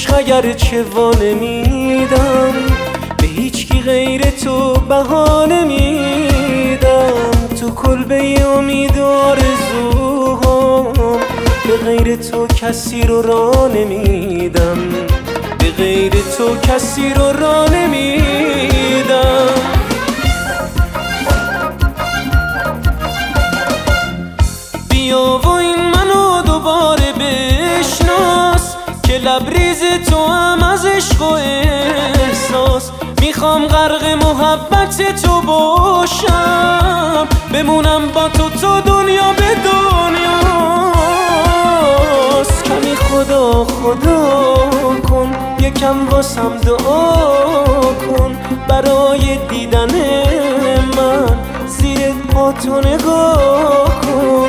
عشق اگرچه وانمیدم به هیچکی غیر تو بها نمیدم. تو کلبه امید و آرزوهام به غیر تو کسی رو راه نمیدم، به غیر تو کسی رو راه نمیدم. بیا و این منو دوباره بشناس که لبریز تو هم از عشق و احساس. میخوام غرق محبت تو باشم، بمونم با تو تا دنیا به دنیاست. کمی خدا خدا کن، یکم واسم دعا کن برای دیدن من، زیر پا تو نگاه کن.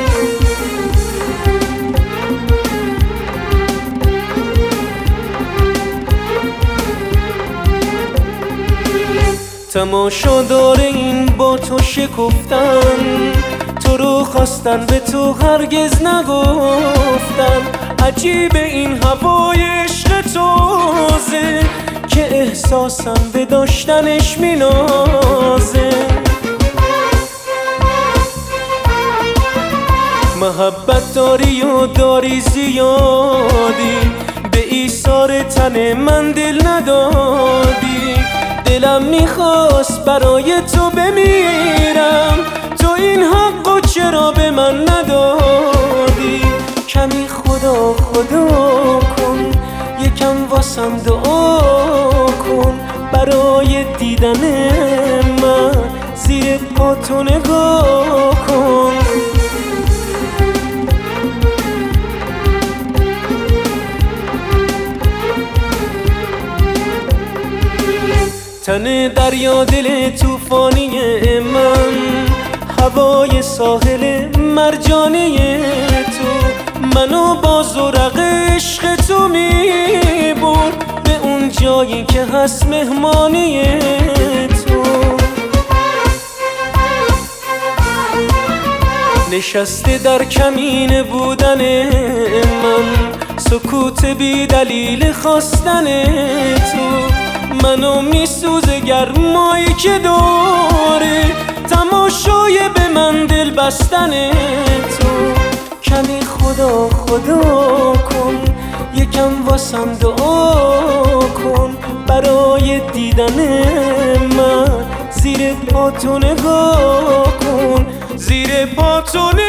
تماشادار این با تو شکفتن، تو رو خواستن به تو هرگز نگفتن. عجیب این هوای عشق تازه که احساسم به داشتنش مینازه. محبت داری و داری زیادی، به ایثار تن من دل ندادی. دلم میخواست برای تو بمیرم، تو این حقو چرا به من ندادی؟ کمی خدا خدا کن، یکم واسم دعا کن برای دیدن من، زیر پا تو نگاه کن. تن دریا دل توفانی من، هوای ساحل مرجانی تو، منو با زورق عشق تو میبرد به اون جایی که هست مهمانی تو. نشسته در کمین بودن من، سکوت بی دلیل خواستن تو، منو میسوزه گرمایی که داره، تماشای به من دل بستن تو. کمی خدا خدا کن، یکم واسم دعا کن برای دیدن من، زیر پا تو نگاه کن، زیر پا تو